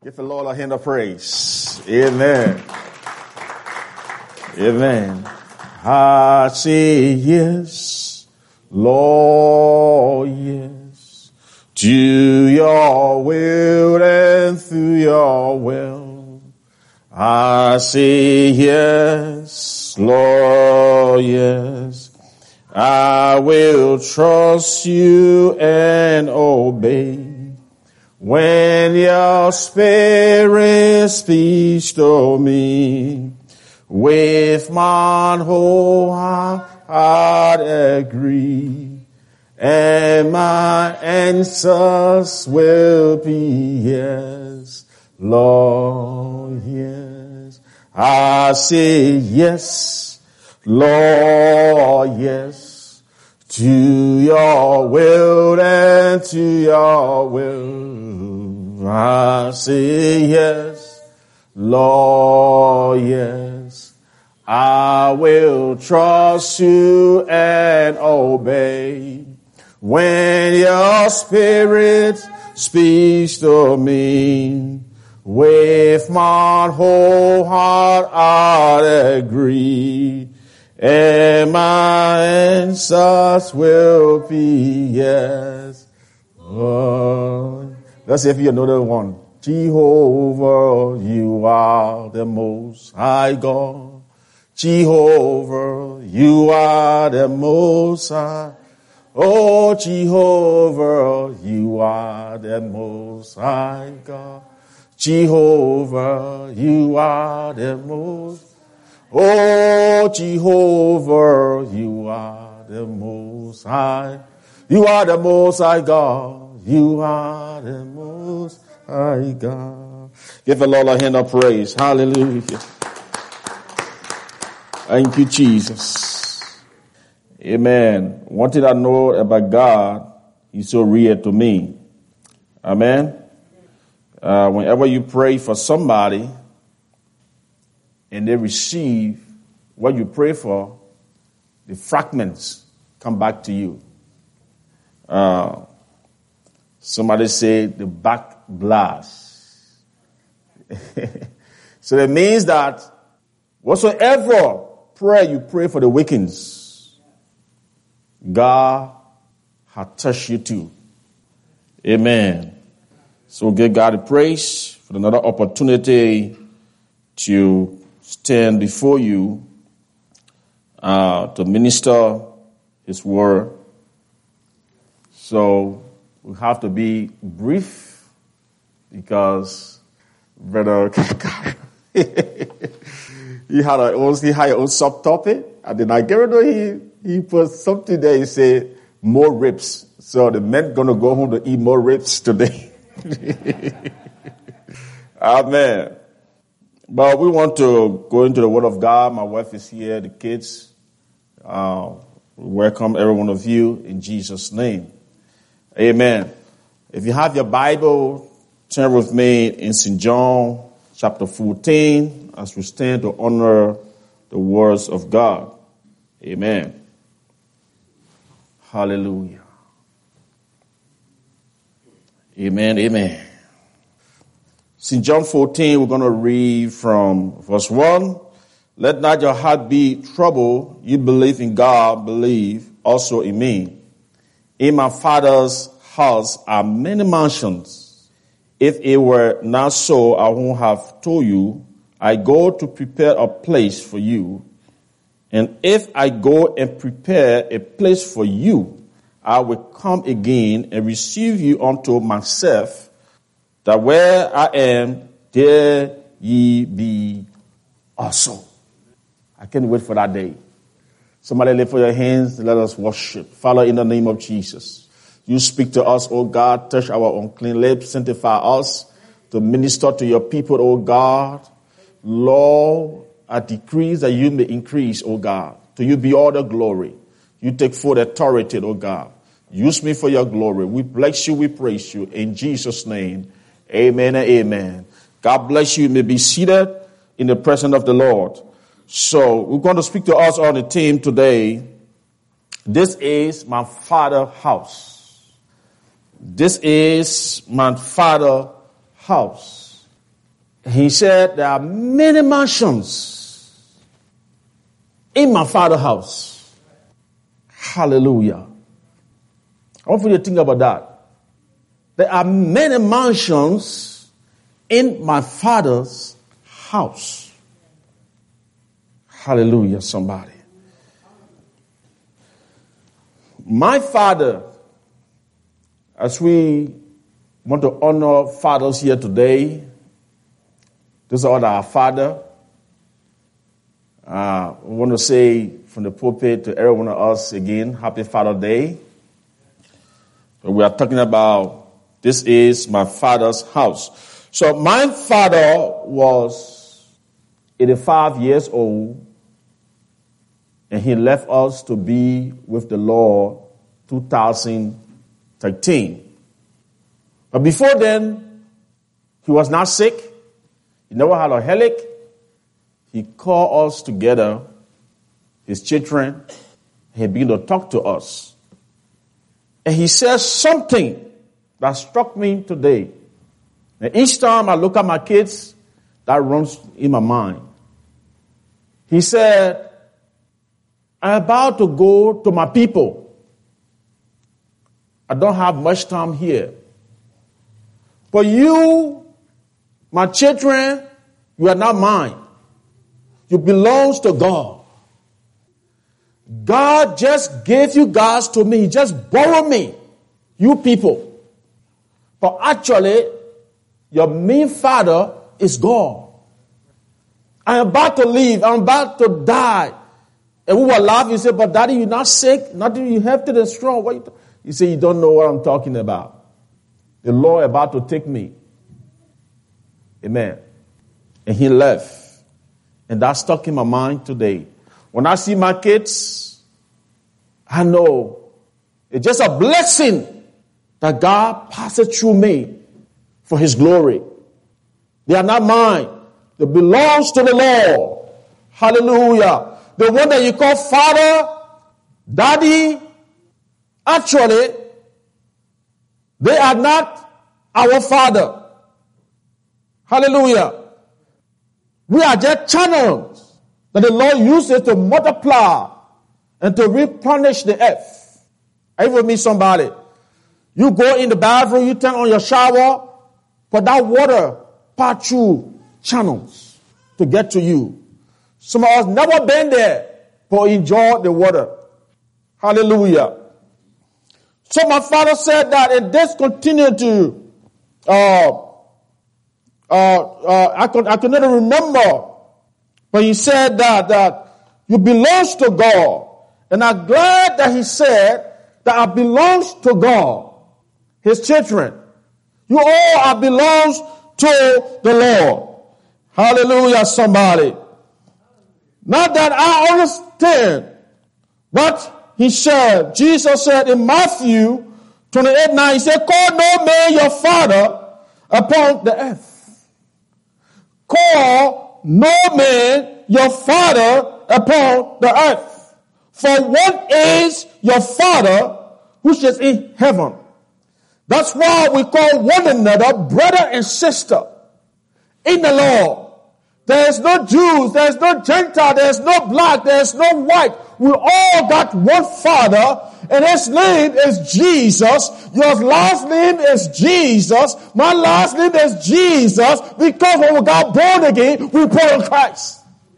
Give the Lord a hand of praise. Amen. Amen. I say yes, Lord, yes, to your will and through your will. I say yes, Lord, yes. I will trust you and obey. When your spirit speaks to me, with my whole heart agree, and my answers will be yes, Lord, yes. I say yes, Lord, yes, to your will and to your will. I say yes, Lord, yes. I will trust you and obey. When your spirit speaks to me, with my whole heart I agree, and my answers will be yes, Lord. Let's see if you know the one. Jehovah, you are the most high God. Jehovah, you are the most high. Oh, Jehovah, you are the most high God. Jehovah, you are the most. Oh, Jehovah, you are the most high. You are the most high God. You are the most high God. Give the Lord a hand of praise. Hallelujah. Thank you, Jesus. Amen. One thing I know about God, He's so real to me. Amen. Whenever you pray for somebody and they receive what you pray for, the fragments come back to you. Somebody said the back blast. So that means that whatsoever prayer you pray for the weakens, God has touched you too. Amen. So give God the praise for another opportunity to stand before you to minister His word. So we have to be brief because Brother he had a own subtopic, and then I get it. He put something there. He said more ribs. So the men gonna go home to eat more ribs today. Amen. But we want to go into the Word of God. My wife is here. The kids. Welcome every one of you in Jesus' name. Amen. If you have your Bible, turn with me in St. John chapter 14 as we stand to honor the words of God. Amen. Hallelujah. Amen, amen. St. John 14, we're going to read from verse 1. Let not your heart be troubled. You believe in God, believe also in me. In my Father's house are many mansions. If it were not so, I won't have told you. I go to prepare a place for you. And if I go and prepare a place for you, I will come again and receive you unto myself, that where I am, there ye be also. I can't wait for that day. Somebody lift for your hands and let us worship. Father, in the name of Jesus, you speak to us, O God. Touch our unclean lips. Sanctify us to minister to your people, O God. Lord, I decrease that you may increase, O God. To you be all the glory. You take full authority, O God. Use me for your glory. We bless you, we praise you. In Jesus' name, amen and amen. God bless you. You may be seated in the presence of the Lord. So we're going to speak to us on the theme today. This is my Father's house. This is my Father's house. He said, there are many mansions in my Father's house. Hallelujah. I want you to think about that. There are many mansions in my Father's house. Hallelujah, somebody. My Father, as we want to honor fathers here today, this is our Father. We want to say from the pulpit to every one of us again, Happy Father's Day. We are talking about, this is my Father's house. So my father was 85 years old, and he left us to be with the Lord 2013. But before then, he was not sick. He never had a headache. He called us together, his children, and he began to talk to us. And he says something that struck me today. And each time I look at my kids, that runs in my mind. He said, I'm about to go to my people. I don't have much time here. But you, my children, you are not mine. You belong to God. God just gave you guys to me. He just borrowed me, you people. But actually, your main father is God. I'm about to leave. I'm about to die. And we were laughing. You say, but Daddy, you're not sick. Nothing. You healthy and strong. What you say, you don't know what I'm talking about. The Lord about to take me. Amen. And he left. And that stuck in my mind today. When I see my kids, I know it's just a blessing that God passes through me for his glory. They are not mine. They belong to the Lord. Hallelujah. The one that you call Father, Daddy, actually, they are not our Father. Hallelujah. We are just channels that the Lord uses to multiply and to replenish the earth. Are you with me, somebody? You go in the bathroom, you turn on your shower, but that water pass through channels to get to you. Some of us never been there, but enjoy the water. Hallelujah. So my father said that, and this continued to, I could not remember, but he said that you belong to God. And I'm glad that he said that I belong to God, his children. You all are belongs to the Lord. Hallelujah, somebody. Not that I understand what he said. Jesus said in Matthew 28:9, he said, call no man your father upon the earth. Call no man your father upon the earth. For what is your Father which is in heaven? That's why we call one another brother and sister in the Lord. There is no Jews, there is no Gentile, there is no black, there is no white. We all got one Father, and his name is Jesus. Your last name is Jesus. My last name is Jesus, because when we got born again, we put on Christ.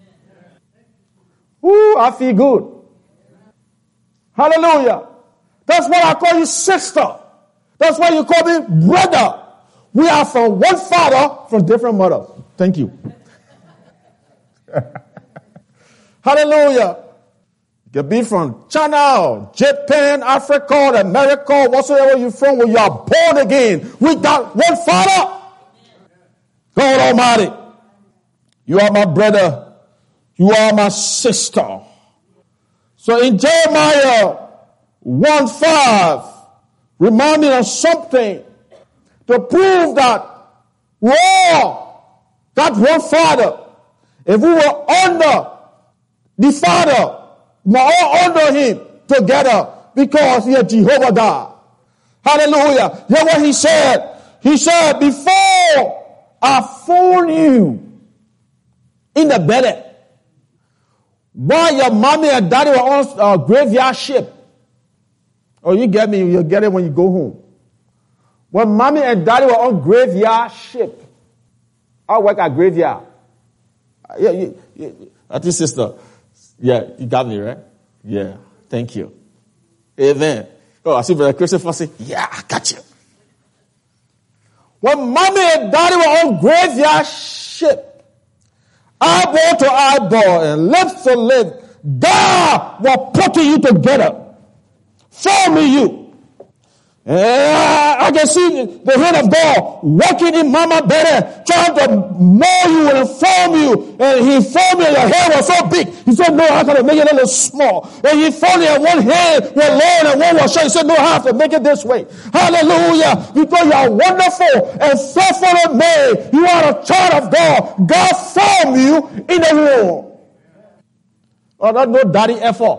Ooh, I feel good. Hallelujah. That's why I call you sister. That's why you call me brother. We are from one father, from different mothers. Thank you. Hallelujah. You can be from China, Japan, Africa, America, whatsoever you're from, when you are born again. We got one Father. God Almighty. You are my brother. You are my sister. So in Jeremiah 1:5, reminding us something to prove that we all got one Father. If we were under the Father, we are all under him together, because he is Jehovah God. Hallelujah. Hear what he said. He said, before I phone you in the belly. While your mommy and daddy were on a graveyard ship. Oh, you get me? You'll get it when you go home. When mommy and daddy were on graveyard ship. I work at graveyard. Yeah, I think sister. Yeah, you got me, right? Yeah, thank you. Amen. Oh, I see Brother Christopher say, yeah, I got you. When mommy and daddy were on graveyard ship, eyeball to eyeball and lips to lip, God was putting you together. Forming you. I can see the hand of God working in mama belly, trying to mold you and form you. And he formed you, your hair was so big. He said, no, I have to make it a little small. And he formed you, and one hand was long and one was short. He said, no, I have to make it this way. Hallelujah. Because you are wonderful and fearfully made. You are a child of God. God formed you in the womb. Oh, that's no daddy effort.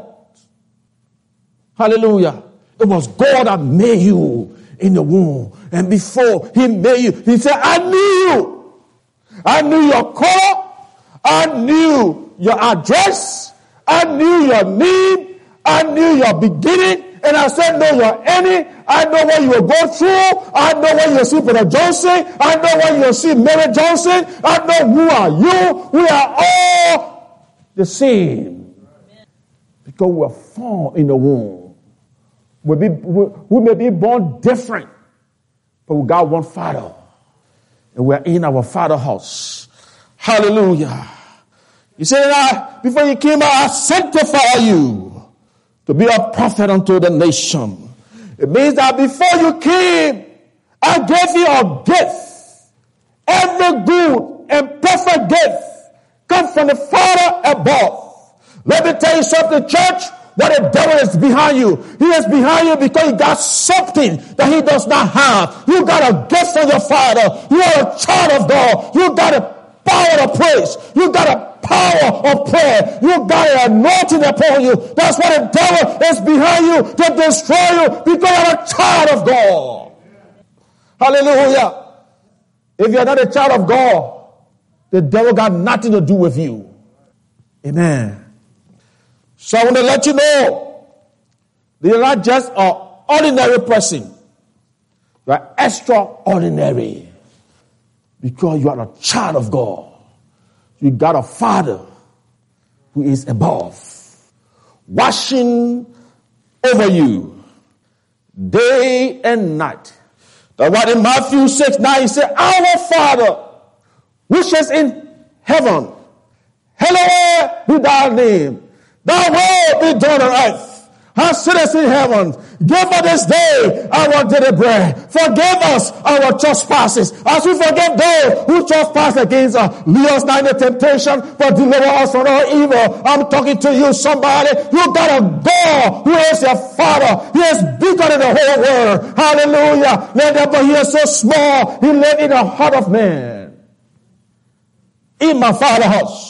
Hallelujah. It was God that made you in the womb. And before he made you, he said, I knew you. I knew your color. I knew your address. I knew your name. I knew your beginning. And I said, know your ending. I know what you will go through. I know what you'll see Peter Johnson. I know what you'll see Mary Johnson. I know who are you. We are all the same. Because we are formed in the womb. We may be born different, but we got one Father. And we're in our Father's house. Hallelujah. He said, before you came out, I sanctify you to be a prophet unto the nation. It means that before you came, I gave you a gift. Every good and perfect gift comes from the Father above. Let me tell you something, church. What the devil is behind you. He is behind you because he got something that he does not have. You got a gift from your Father. You are a child of God. You got a power of praise. You got a power of prayer. You got an anointing upon you. That's why the devil is behind you to destroy you because you're a child of God. Hallelujah. If you're not a child of God, the devil got nothing to do with you. Amen. So I want to let you know that you're not just an ordinary person. You are extraordinary. Because you are a child of God. You got a Father who is above. Watching over you day and night. That's why in Matthew 6:9 he said, our Father which is in heaven, hallowed be thy name. Thy will be done on earth as it is in heaven. Give us this day our daily bread. Forgive us our trespasses as we forgive those who trespass against us. Lead us not into temptation, but deliver us from all evil. I'm talking to you, somebody. You got a God who is your Father. He is bigger than the whole world. Hallelujah. But he is so small. He lives in the heart of man. In my Father's house.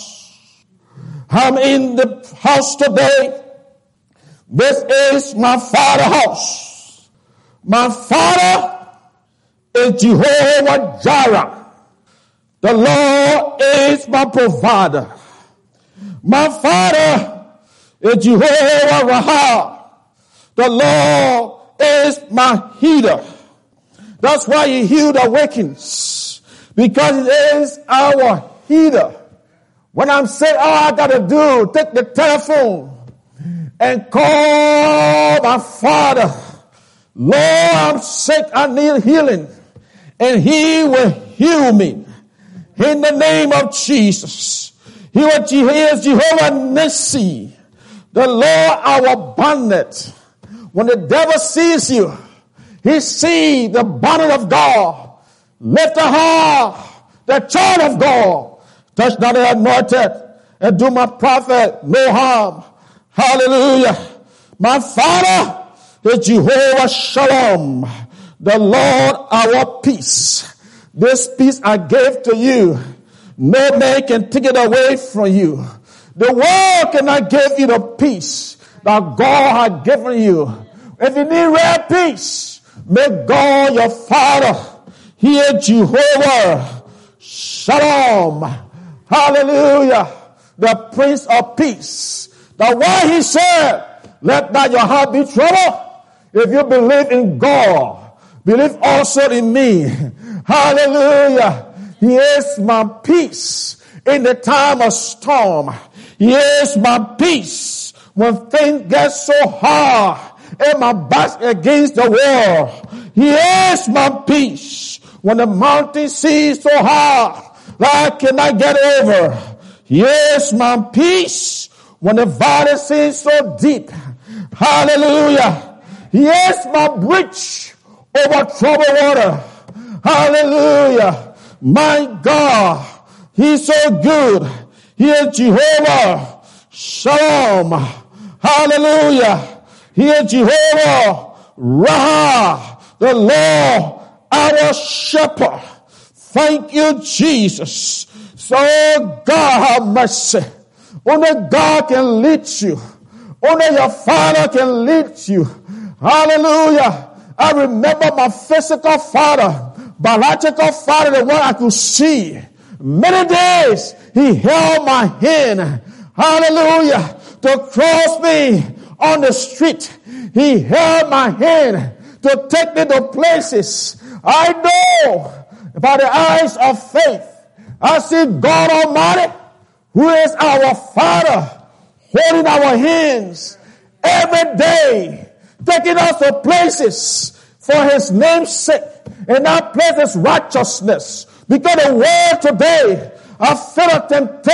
I'm in the house today. This is my Father's house. My Father is Jehovah Jireh. The Lord is my provider. My Father is Jehovah Raha. The Lord is my healer. That's why he healed awakens. Because it is our healer. When I'm sick, all I gotta do, take the telephone and call my Father. Lord, I'm sick, I need healing. And he will heal me. In the name of Jesus. He is Jehovah Nissi. The Lord our bonnet. When the devil sees you, he sees the bonnet of God. Lift the heart, the child of God. Touch not the anointed, and do my prophet no harm. Hallelujah. My Father is Jehovah Shalom, the Lord our peace. This peace I gave to you. No man can take it away from you. The world cannot give you the peace that God had given you. If you need real peace, may God your Father, He is Jehovah Shalom. Hallelujah. The Prince of Peace. The one he said, let not your heart be troubled. If you believe in God, believe also in me. Hallelujah. He is my peace in the time of storm. He is my peace when things get so hard and my back against the wall. He is my peace when the mountain seems so hard that I cannot get over. He is my peace when the valley seems so deep. Hallelujah. He is my bridge over troubled water. Hallelujah. My God, He's so good. He is Jehovah Shalom. Hallelujah. He is Jehovah Raha, the Lord, our shepherd. Thank you, Jesus. So God have mercy. Only God can lead you. Only your Father can lead you. Hallelujah. I remember my physical father, biological father, the one I could see. Many days he held my hand. Hallelujah. To cross me on the street. He held my hand to take me to places. I know by the eyes of faith, I see God Almighty, who is our Father, holding our hands every day, taking us to places for His name's sake, and that place is righteousness. Because the world today are full of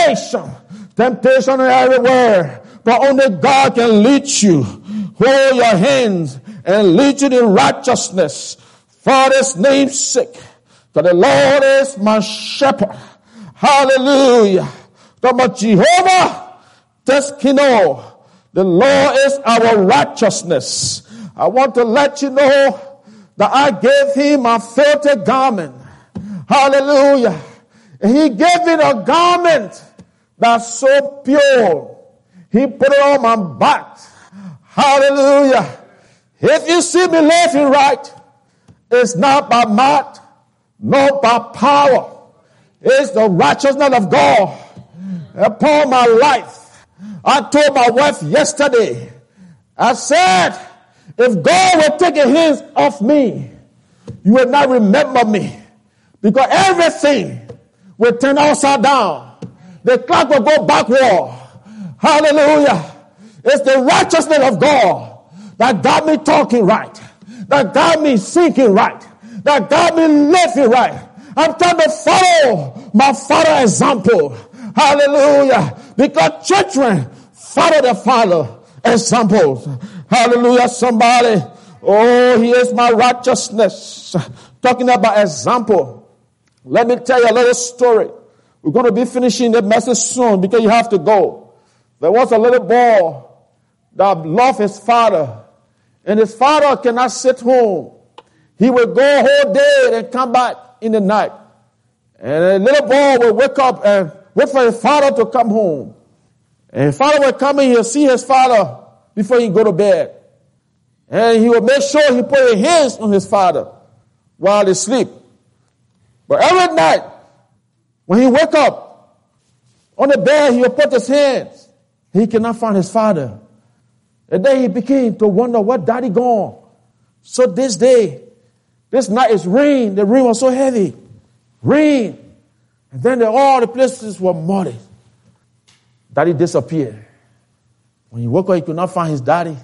temptation everywhere, but only God can lead you. Hold your hands and lead you in righteousness for His name's sake. For the Lord is my shepherd. Hallelujah. But Jehovah Teskino, the Lord is our righteousness. I want to let you know that I gave Him a filthy garment. Hallelujah. And He gave me a garment that's so pure. He put it on my back. Hallelujah. If you see me living right, it's not by might, not by power. It's the righteousness of God upon my life. I told my wife yesterday, I said, if God will take His hands off me, you will not remember me. Because everything will turn upside down. The clock will go backward. Hallelujah. It's the righteousness of God that got me talking right. That got me thinking right. That got me living right. I'm trying to follow my Father's example. Hallelujah. Because children follow their Father examples. Hallelujah. Somebody. Oh, He is my righteousness. Talking about example. Let me tell you a little story. We're going to be finishing the message soon because you have to go. There was a little boy that loved his father. And his father cannot sit home. He would go a whole day and come back in the night. And the little boy would wake up and wait for his father to come home. And his father would come in, he'll see his father before he go to bed. And he would make sure he put his hands on his father while they sleep. But every night, when he wake up on the bed, he would put his hands. He cannot find his father. And then he began to wonder, what daddy gone? So this night is rain. The rain was so heavy. Rain. And then all the places were muddy. Daddy disappeared. When he woke up, he could not find his daddy.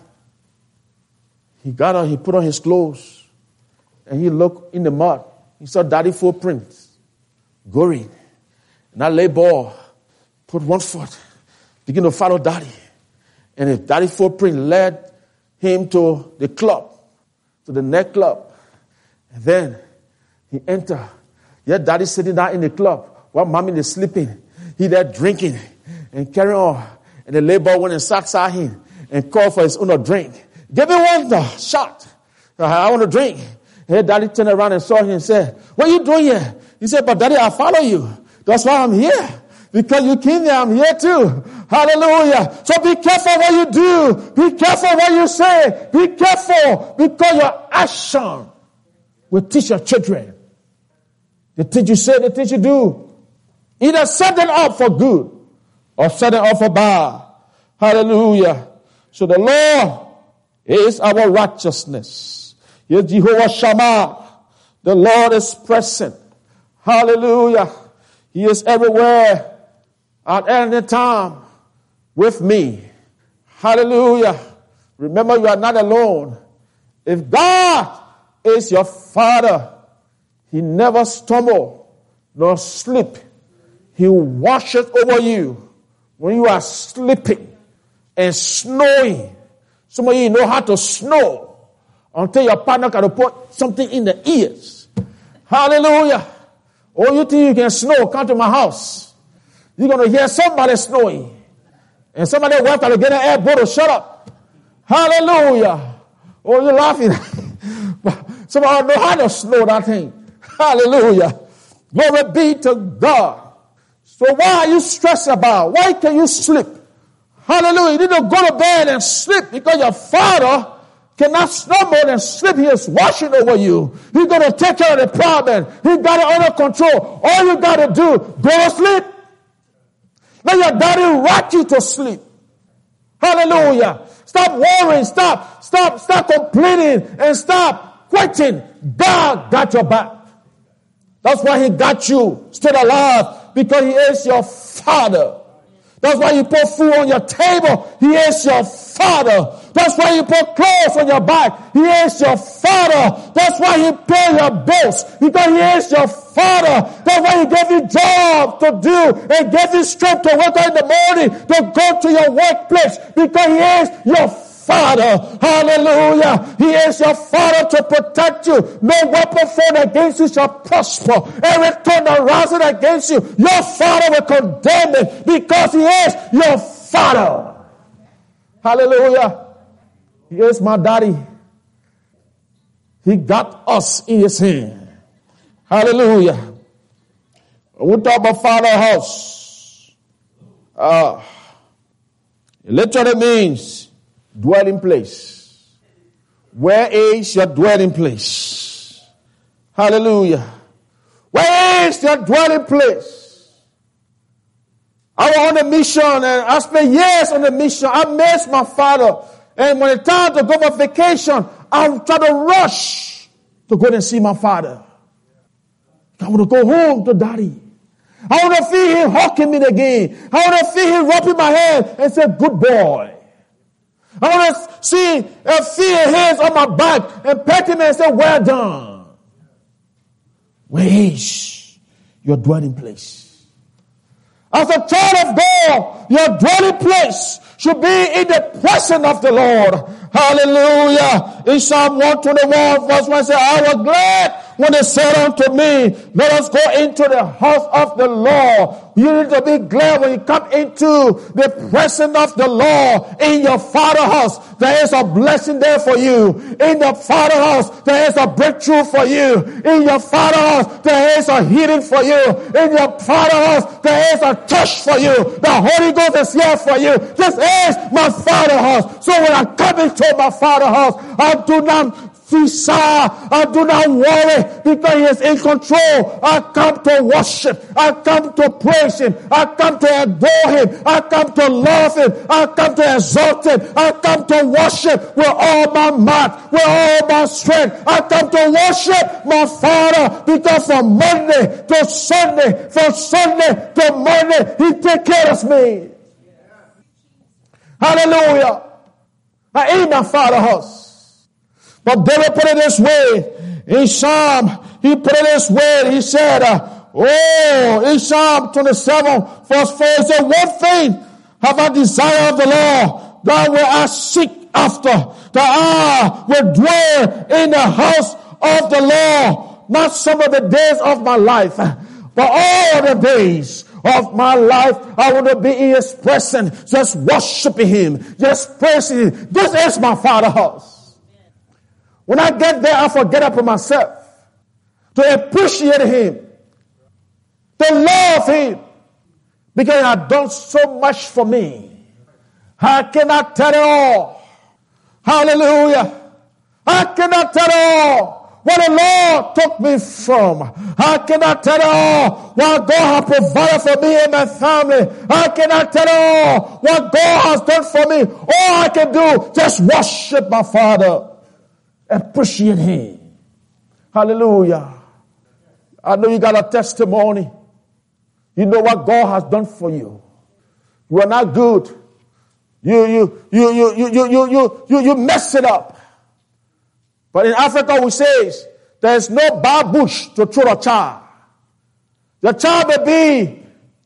He got up, he put on his clothes, and he looked in the mud. He saw daddy's footprints going. And that little boy put one foot, began to follow daddy. And his daddy's footprint led him to the club, to the nightclub. And then he entered. Yet daddy sitting down in the club while mommy is sleeping. He there drinking and carrying on. And the little boy went and sat beside him and called for his own drink. Give me one shot. I want to drink. And daddy turned around and saw him and said, what are you doing here? He said, but daddy, I follow you. That's why I'm here. Because you came there, I'm here too. Hallelujah. So be careful what you do. Be careful what you say. Be careful because your action will teach your children. They teach you say, they teach you do. Either set them up for good or set them up for bad. Hallelujah. So the Lord is our righteousness. He is Jehovah Shammah. The Lord is present. Hallelujah. He is everywhere at any time with me. Hallelujah. Remember, you are not alone. If God is your Father, He never stumble nor slip. He washes over you when you are sleeping and snowing. Some of you know how to snow until your partner can put something in the ears. Hallelujah. Oh, you think you can snow? Come to my house. You're going to hear somebody snowing. And somebody wife got to get an airboat to shut up. Hallelujah. Oh, you're laughing. Somebody know how to snow that thing. Hallelujah. Glory be to God. So why are you stressed about? Why can you sleep? Hallelujah. You need to go to bed and sleep because your Father cannot stumble and sleep. He is watching over you. He's going to take care of the problem. He got it under control. All you got to do, go to sleep. Let your daddy rock you to sleep. Hallelujah. Stop worrying. Stop complaining and stop quitting. God got your back. That's why He got you still alive, because He is your Father. That's why you put food on your table. He is your Father. That's why you put clothes on your back. He is your Father. That's why He pays your bills, because He is your Father. That's why He gave you job to do and gave you strength to wake up in the morning to go to your workplace, because He is your Father. Hallelujah. He is your Father to protect you. No weapon formed against you shall prosper. Every tongue that rises against you, your Father will condemn it, because He is your Father. Hallelujah. He is my daddy. He got us in His hand. Hallelujah. When we talk about Father house, it literally means dwelling place. Where is your dwelling place? Hallelujah. Where is your dwelling place? I was on a mission and I spent years on a mission. I missed my father. And when it's time to go for vacation, I try to rush to go and see my father. I want to go home to daddy. I want to feel him hugging me again. I want to feel him rubbing my head and say, good boy. I want to see and feel his hands on my back and pet him and say, well done. Where is your dwelling place? As a child of God, your dwelling place should be in the presence of the Lord. Hallelujah. In Psalm 121 verse 1 says, I was glad when they said unto me, let us go into the house of the Lord. You need to be glad when you come into the presence of the Lord. In your Father's house, there is a blessing there for you. In the Father's house, there is a breakthrough for you. In your Father's house, there is a healing for you. In your Father's house, there is a touch for you. The Holy Ghost is here for you. This is my Father's house. So when I come into my Father's house, I do not feel sad. I do not worry, because He is in control. I come to worship. I come to praise Him. I come to adore Him. I come to love Him. I come to exalt Him. I come to worship with all my might, with all my strength. I come to worship my Father, because from Monday to Sunday, from Sunday to Monday, He takes care of me. Hallelujah. I in my Father's house. But David put it this way. In Psalm, he put it this way. He said, in Psalm 27, verse 4, he said, one thing have I desired of the Lord, that will I seek after, that I will dwell in the house of the Lord, not some of the days of my life, but all the days of my life. I want to be in His presence, just worshiping Him, just praising Him. This is my Father's house. When I get there, I forget about myself, to appreciate Him, to love Him, because He has done so much for me. I cannot tell it all. Hallelujah. I cannot tell it all. what the Lord took me from. I cannot tell it all what God has provided for me and my family. I cannot tell it all what God has done for me. All I can do, just worship my Father. Appreciate Him. Hallelujah. I know you got a testimony. You know what God has done for you. You are not good. You mess it up. But in Africa we say there is no bad bush to throw a child. Your child may be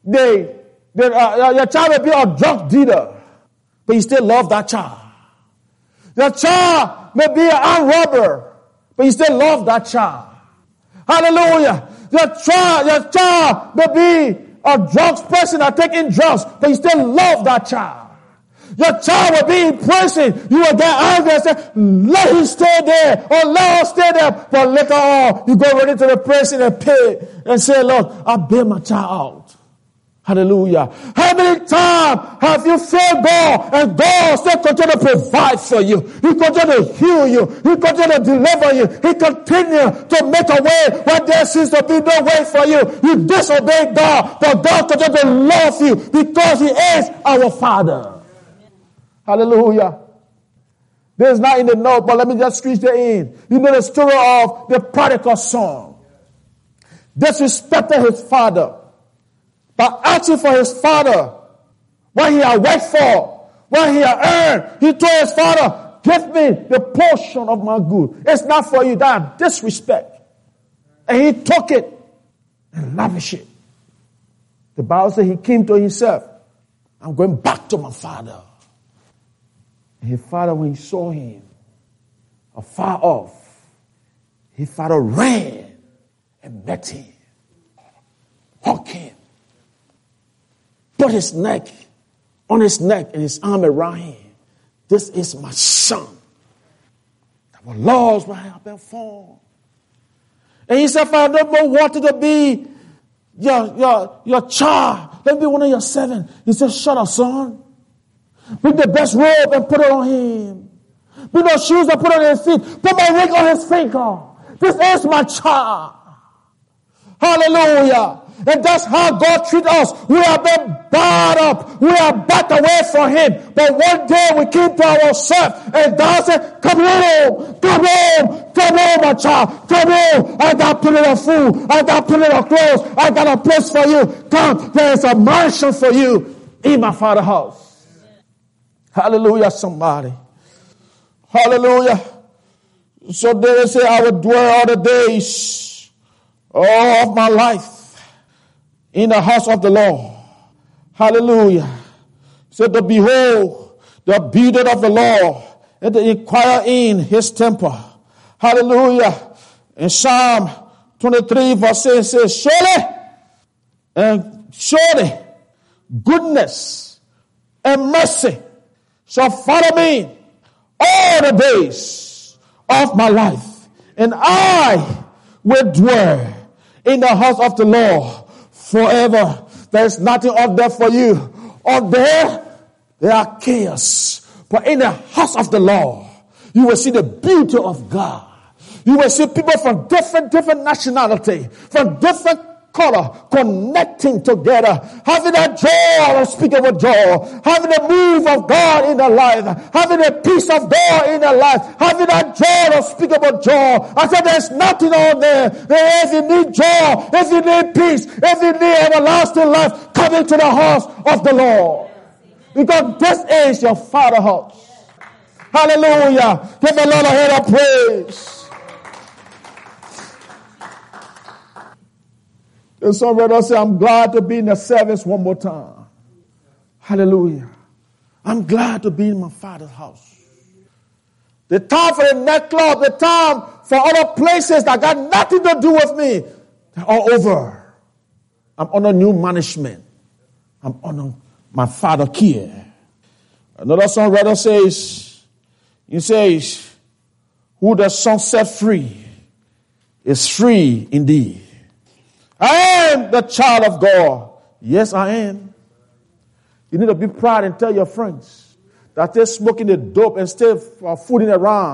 your child may be a drug dealer, but you still love that child. Your child may be an armed robber, but you still love that child. Hallelujah. Your child may be a drugs person or taking drugs, but you still love that child. Your child will be in prison. You will get angry and say, let him stay there or let her stay there. But later on, you go right into the prison and pay and say, Lord, I bail my child out. Hallelujah. How many times have you failed God and God still continue to provide for you? He continue to heal you. He continue to deliver you. He continue to make a way when there seems to be no way for you. You disobey God, but God continue to love you because He is our Father. Hallelujah. This is not in the note, but let me just squeeze it in. You know the story of the prodigal son. Disrespected his father. By asking for his father what he had worked for, what he had earned. He told his father, give me the portion of my good. It's not for you. That disrespect. And he took it and lavished it. The Bible says he came to himself. I'm going back to my father. And his father, when he saw him afar off, his father ran and met him, hugged him, put his neck on his neck and his arm around him. This is my son that was lost but have been found. And he said, Father, I don't want to be your child. Let me be one of your servants. He said, shut up, son. Bring the best robe and put it on him. Bring those shoes and put it on his feet. Put my ring on his finger. This is my child. Hallelujah. And that's how God treats us. We have been barred up. We are back away from Him. But one day we came to ourselves and God said, come home, my child. Come home. I got plenty of food. I got plenty of clothes. I got a place for you. Come, there is a mansion for you in my Father's house. Hallelujah, somebody. Hallelujah. So David said, I will dwell all the days of my life in the house of the Lord. Hallelujah. So to behold the beauty of the Lord and to inquire in His temple. Hallelujah. In Psalm 23 verse 6 says, surely goodness and mercy shall follow me all the days of my life, and I will dwell in the house of the Lord forever. There is nothing up there for you. Up there are chaos. But in the house of the Lord, you will see the beauty of God. You will see people from different nationality, from different color, connecting together, having that joy, unspeakable joy, having the move of God in their life, having the peace of God in their life, having that joy, unspeakable joy. I said there's nothing on there. If you need joy, if you need peace, if you need everlasting life, come into the house of the Lord. Because this is your Father's house. Hallelujah. Give the Lord a hand of praise. And some brothers say, I'm glad to be in the service one more time. Hallelujah. I'm glad to be in my Father's house. The time for the nightclub, the time for other places that got nothing to do with me, they're all over. I'm under new management. I'm under my Father care. Another songwriter says, he says, who the Son set free is free indeed. I am the child of God. Yes, I am. You need to be proud and tell your friends that they're smoking the dope and still fooling around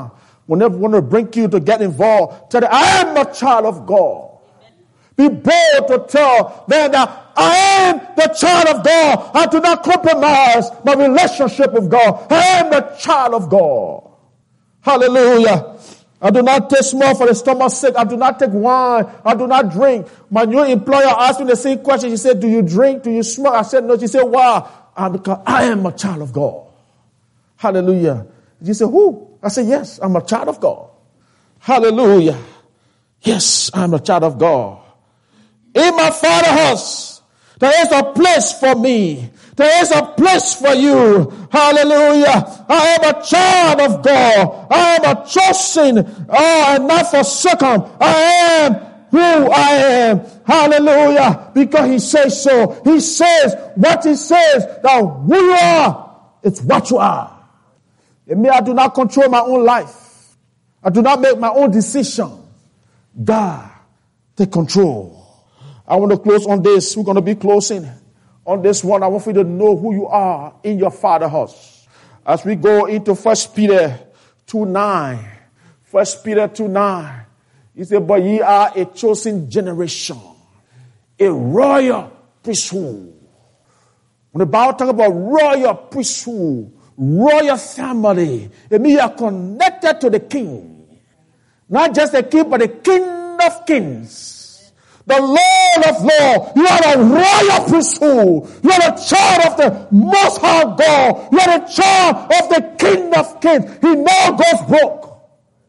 Whenever want to bring you to get involved, tell them, I am a child of God. Be bold to tell them that I am the child of God. I do not compromise my relationship with God. I am the child of God. Hallelujah. I do not take small for the stomach's sake. I do not take wine. I do not drink. My new employer asked me the same question. She said, do you drink? Do you smoke? I said, no. She said, why? Because I am a child of God. Hallelujah. She said, who? I said, yes, I'm a child of God. Hallelujah. Yes, I'm a child of God. In my Father's house, there is a place for me. There is a place for you. Hallelujah. I am a child of God. I am a chosen, and not forsaken. I am who I am. Hallelujah. Because he says so. He says what he says. That who you are, it's what you are. And me, I do not control my own life. I do not make my own decision. God, take control. I want to close on this. We're going to be closing on this one. I want you to know who you are in your Father's house. As we go into 1 Peter 2:9. 1 Peter 2:9. He said, but ye are a chosen generation, a royal priesthood. When the Bible talks about royal priesthood, royal family, it means you are connected to the king. Not just the king, but the King of Kings. The Lord of Lords. You are a royal priesthood. You are a child of the Most High God. You are a child of the King of Kings. He never goes broke.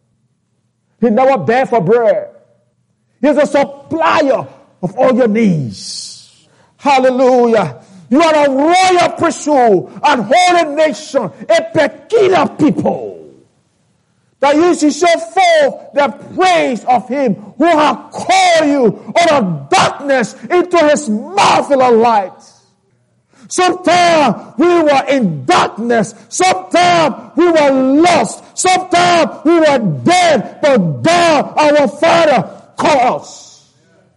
He never begs for bread. He's a supplier of all your needs. Hallelujah. You are a royal priesthood and holy nation, a peculiar people. That you should show forth the praise of him who has called you out of darkness into his marvelous light. Sometimes we were in darkness. Sometimes we were lost. Sometimes we were dead. But God, our Father, called us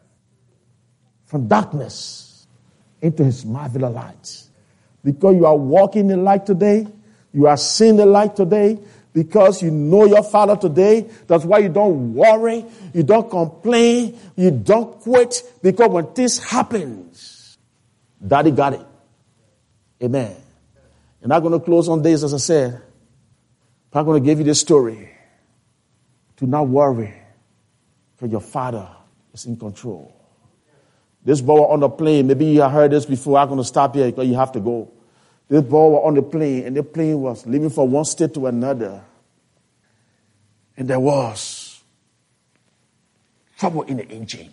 from darkness into his marvelous light. Because you are walking in light today. You are seeing the light today. Because you know your Father today. That's why you don't worry. You don't complain. You don't quit. Because when this happens, Daddy got it. Amen. And I'm going to close on this, as I said. I'm going to give you this story. Do not worry. For your Father is in control. This boy on the plane. Maybe you have heard this before. I'm going to stop here because you have to go. This boy was on the plane, and the plane was leaving from one state to another. And there was trouble in the engine.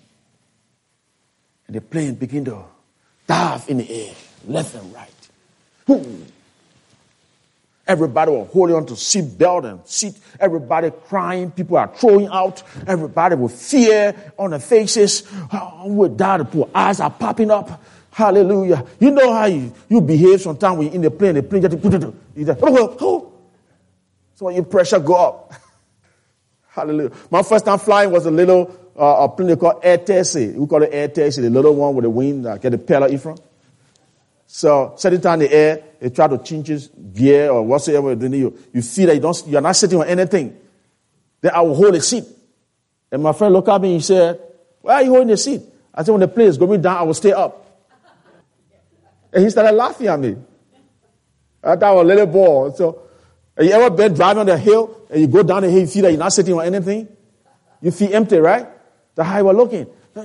And the plane began to dive in the air, left and right. Boom. Everybody was holding on to seat belt and seat. Everybody crying. People are throwing out. Everybody with fear on their faces. Oh, with that, the eyes are popping up. Hallelujah. You know how you behave sometimes when you're in the plane just so when your pressure go up. Hallelujah. My first time flying was a little plane called Air Taxi. We call it Air Taxi, the little one with the wing that get the propeller in front. So setting down in the air, they try to change his gear or whatsoever. Then you feel that you're not sitting on anything. Then I will hold the seat. And my friend looked at me and he said, why are you holding the seat? I said, when the plane is going down, I will stay up. And he started laughing at me. I thought I was a little boy. So, have you ever been driving on the hill and you go down the hill, you feel that you're not sitting on anything? You feel empty, right? That's how you were looking.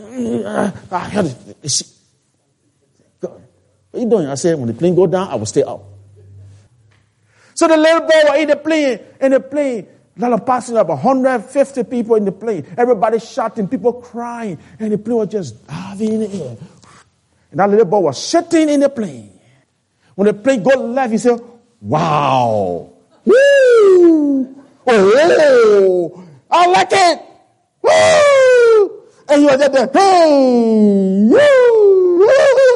What are you doing? I said, when the plane go down, I will stay up. So the little boy was in the plane, a lot of passengers, about 150 people in the plane. Everybody shouting, people crying, and the plane was just diving in the air. And that little boy was sitting in the plane. When the plane go left, he said, wow. Woo! Oh, I like it. Woo! And he was at the, hey, woo!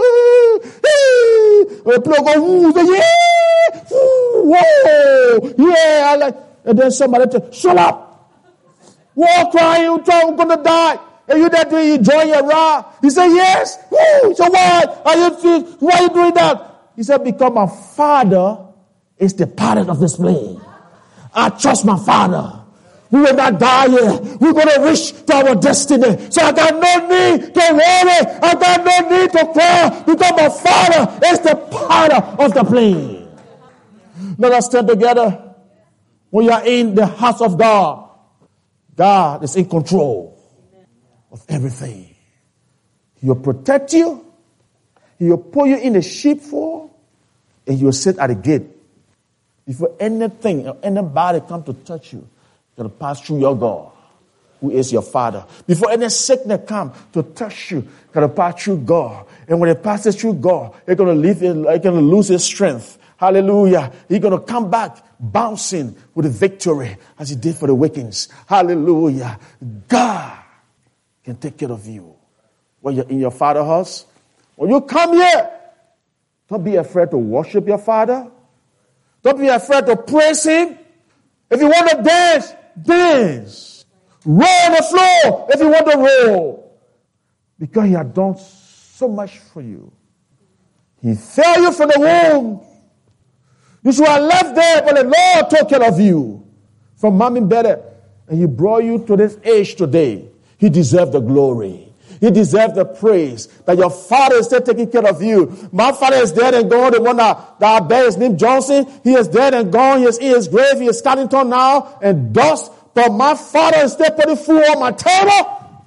When the plane go, woo, yeah! Whoa! Yeah, I like. And then somebody said, shut up! Whoa, crying, you're going to die. And you that doing enjoying your ride? He said, yes. Woo! So why are you doing that? He said, because my Father is the pilot of this plane. I trust my Father. We will not die here. We're going to reach to our destiny. So I got no need to worry. I got no need to cry because my Father is the pilot of the plane. Let us stand together. When you are in the house of God, God is in control of everything. He will protect you. He will put you in the sheepfold, and you will sit at the gate. Before anything or anybody come to touch you, you're going to pass through your God, who is your Father. Before any sickness come to touch you, you're going to pass through God. And when it passes through God, you're going to lose his strength. Hallelujah. He's going to come back bouncing with a victory as he did for the Wiccans. Hallelujah. God can take care of you. When you're in your Father's house, when you come here, don't be afraid to worship your Father. Don't be afraid to praise him. If you want to dance, dance. Roll on the floor if you want to roll. Because he has done so much for you. He fed you from the womb. You should have left there, but the Lord took care of you from mom and daddy. And he brought you to this age today. He deserves the glory. He deserves the praise that your father is still taking care of you. My father is dead and gone. The one that I bear is named Johnson. He is dead and gone. He is in his grave. He is Scarlington now and dust. But my father is still putting food on my table.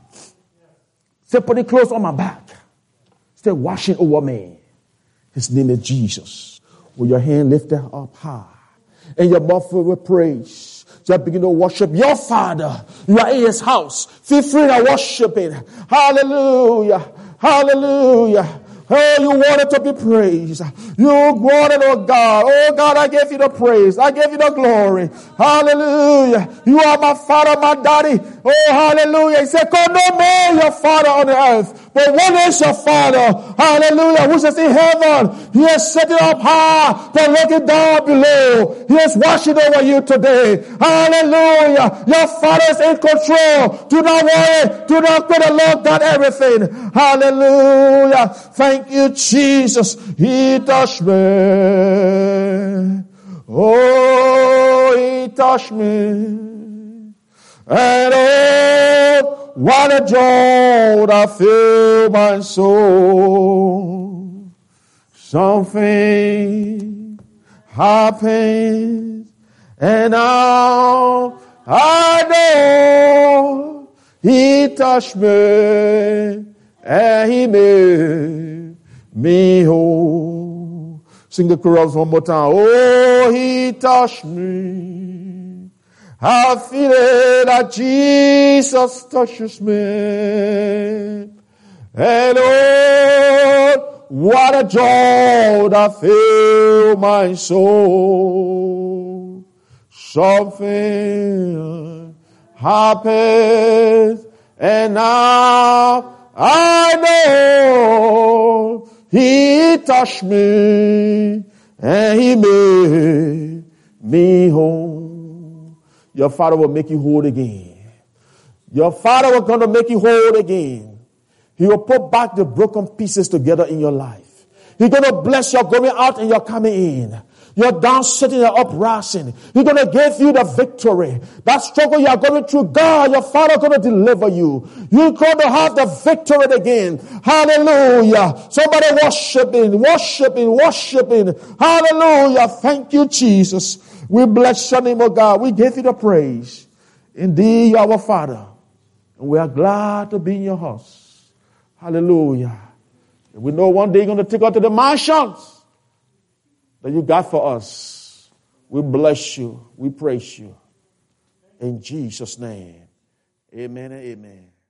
Still putting clothes on my back. Still watching over me. His name is Jesus. With your hand lifted up high and your mouth filled with praise, just begin to worship your Father. You are in his house. Feel free to worship it. Hallelujah. Hallelujah. Oh, you wanted to be praised. You wanted, oh God. Oh God, I gave you the praise. I gave you the glory. Hallelujah. You are my Father, my daddy. Oh, hallelujah. He said, call no man your Father on the earth, but one is your Father. Hallelujah. Which is in heaven. He has set it up high, but looking down below. He is watching over you today. Hallelujah. Your Father is in control. Do not worry. Do not put the Lord got everything. Hallelujah. Thank you, Jesus. He touched me. Oh, he touched me. And oh, what a joy that filled my soul. Something happened, and now I know he touched me, and he made me whole. Sing the chorus one more time. Oh, he touched me. I feel it that Jesus touches me. And oh, what a joy that filled my soul. Something happened, and now I know he touched me and he made me whole. Your Father will make you whole again. Your Father will going to make you whole again. He will put back the broken pieces together in your life. He's going to bless your going out and your coming in. You're down sitting and up rising. He's going to give you the victory. That struggle you are going through, God, your Father is going to deliver you. You're going to have the victory again. Hallelujah. Somebody worshiping. Hallelujah. Thank you, Jesus. We bless your name, oh God. We give you the praise. Indeed, you are our Father. And we are glad to be in your house. Hallelujah. And we know one day you're going to take us to the mansions that you got for us. We bless you. We praise you. In Jesus' name. Amen and amen.